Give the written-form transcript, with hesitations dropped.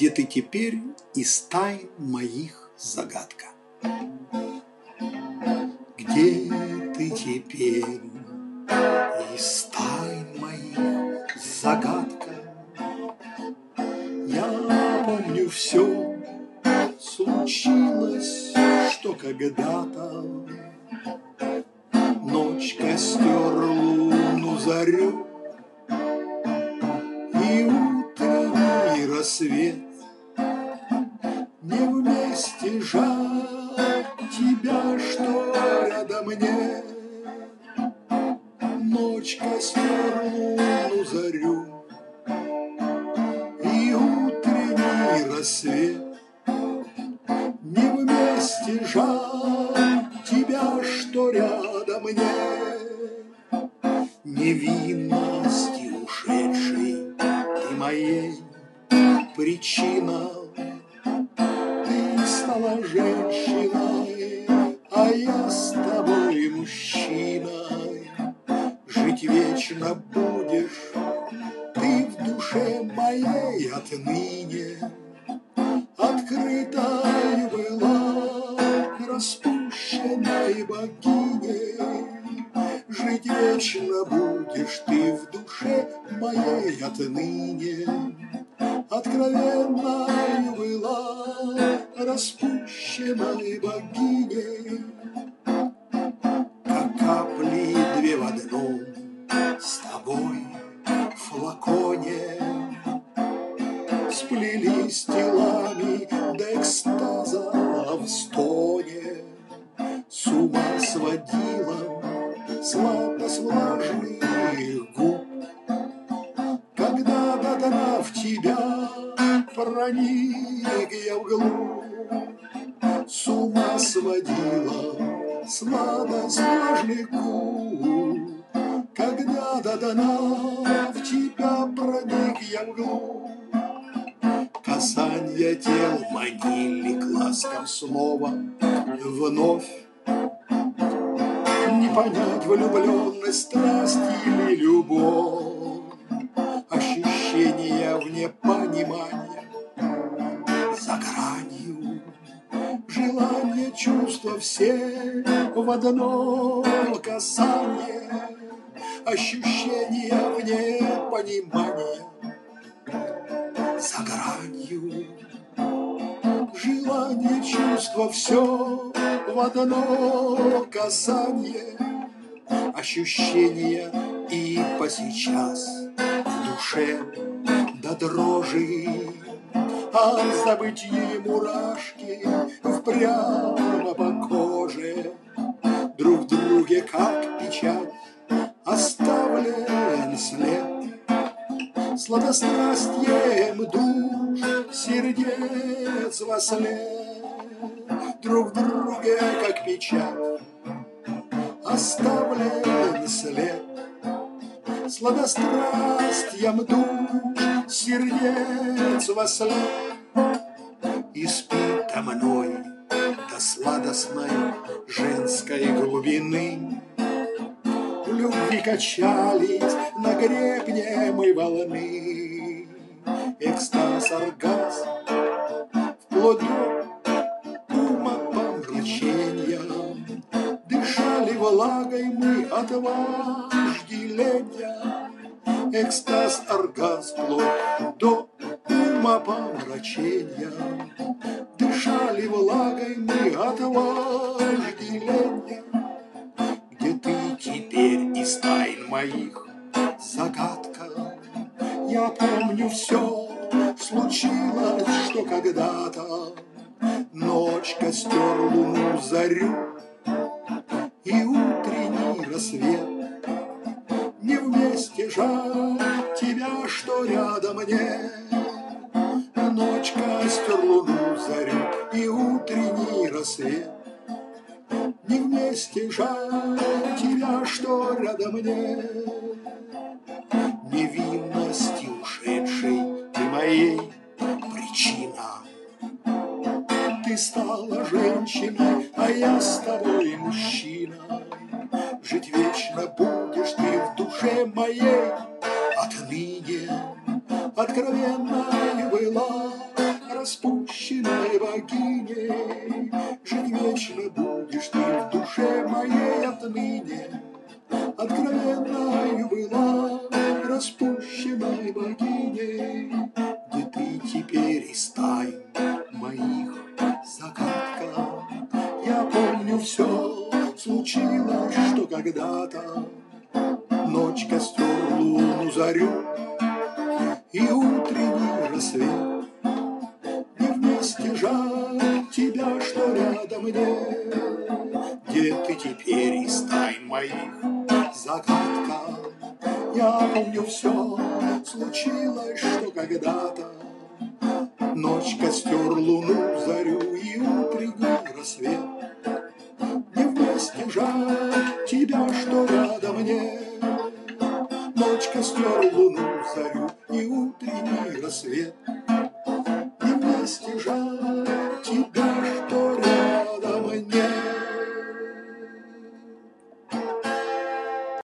Где ты теперь из тайн моих загадка? Где ты теперь из тайн моих загадка? Я помню все, случилось, что когда-то ночь, костер, луну, зарю и утренний рассвет. Не вместе жаль тебя, что рядом нет. Ночь, костер, луну, зарю и утренний рассвет. Не вместе жаль тебя, что рядом нет. Невинности ушедшей ты моей причина. Ты стала женщиной, а я с тобой мужчиной. Жить вечно будешь ты в душе моей отныне. Открытой была распущенной богиней. Жить вечно будешь ты в душе моей отныне. Откровенной была распущенной богиней. Как капли две в одном с тобой в флаконе сплелись телами до экстаза в стоне. С ума сводила сладость влажных губ, когда до дна в тебя проник я вглубь. С ума сводила сладость влажных губ, когда до дна в тебя проник я вглубь. Касанья тел манили к ласкам снова вновь. Не понять влюбленность, страсть или любовь. Ощущения вне понимания, за гранью. Желание, чувства все в одно касание. Ощущения вне понимания, за гранью. Желание, чувство все в одно касание. Ощущения и по сейчас в душе до дрожи. От забытья мурашки впрямо по коже. Друг в друге, как печать, оставлен след. Сладострастьем душ, сердец во след. Друг в друге, как печать, оставлен след. Сладострастьем душ, сердец во след. Испита мной до сладостной женской глубины. В любви качались на гребне мы волны. Экстаз, оргазм, вплоть до умопомрачения. Дышали влагой мы от вожделения. Экстаз, оргазм, вплоть до умопомрачения. Дышали влагой мы от вожделения. Где ты теперь из тайн моих загадка? Я помню все, случилось, что когда-то ночь, костер, луну, зарю и утренний рассвет. Не вместе жаль тебя, что рядом нет. Ночь, костер, луну, зарю и утренний рассвет. Не вместе жаль тебя, что рядом нет. Невинности ушедшей ты моей причина. Ты стала женщиной, а я с тобой мужчина. Жить вечно будешь ты в душе моей отныне. Откровенной была распущенной богиней. Жить вечно будешь ты в душе моей отныне. Откровенною была распущенной богиней. Где ты теперь из тайн моих загадка? Я помню все, случилось, что когда-то ночь, костер, луну, зарю и утренний рассвет. Не вместе жаль тебя, что рядом нет. Где ты теперь из тайн моих загадка? Я помню все, случилось, что когда-то ночь, костер, луну, зарю и утренний рассвет. Не вместе жаль тебя, что рядом нет. Ночь, костер, луну, зарю и утренний рассвет. Не вместе жаль